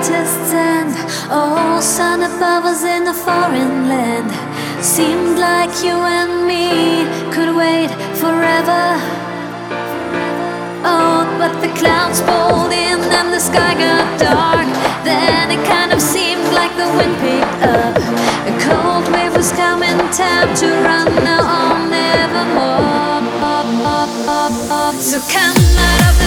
brightest sand. Oh, sun above us in a foreign land. Seemed like you and me could wait forever. Oh, but the clouds pulled in and the sky got dark. Then it kind of seemed like the wind picked up. A cold wave was coming, time to run now or nevermore. So come out of